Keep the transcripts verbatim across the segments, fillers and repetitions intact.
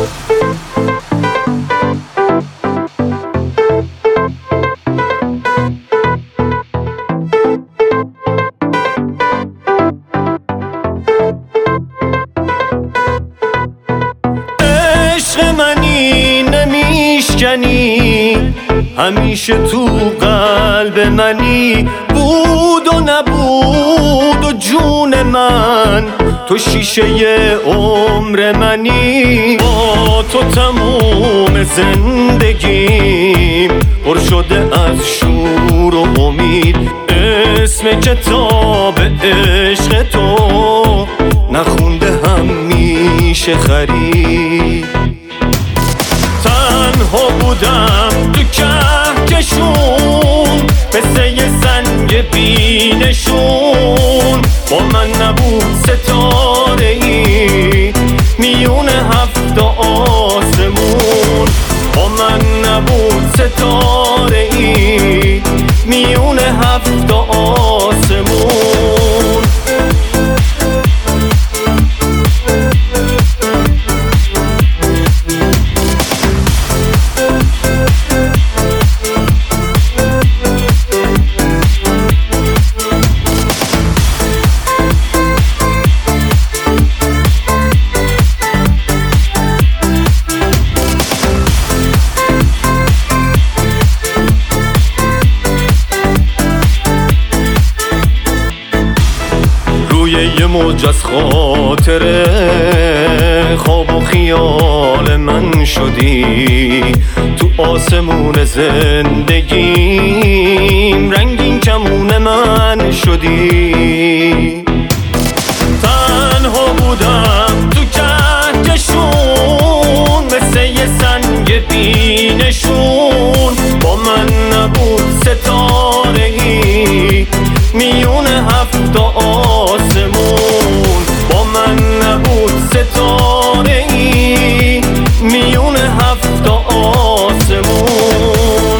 همیشه تو قلب منی، بود و نبود و جون من، تو شیشه عمر منی. با تو تموم زندگیم پر شده از شور و امید، اسم کتاب عشق تو نخونده همیشه خرید. تنها بودم تو کهکشون، مثل یه سنگ بینشون، با من نبود ستاره ای میون هفت آسمون، با من نبود ستاره ای میون هفت آسمون. یه موج از خاطره خواب و خیال من شدی، تو آسمون زندگیم رنگین کمون من شدی. تنها بودم تو کهکشون، مثل یه سنگ بینشون، با من نبود ستاره ای میون هفت آسمون، با من نبود ستاره ای میون هفت آسمون.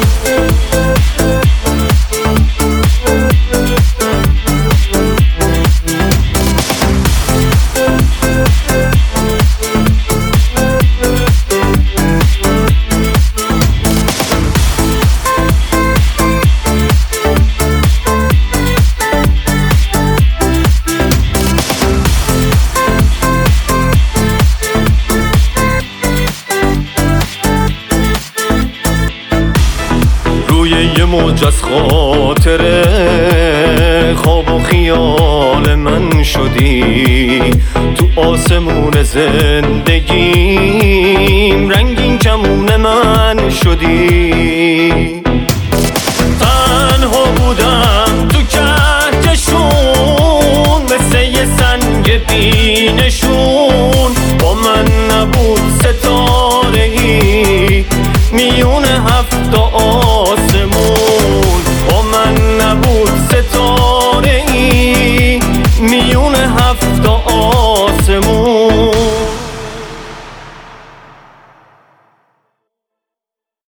یه موج از خاطره خواب و خیال من شدی، تو آسمون زندگیم رنگین کمون من شدی. تنها بودم تو کهکشون، مثل یه سنگ بینشون،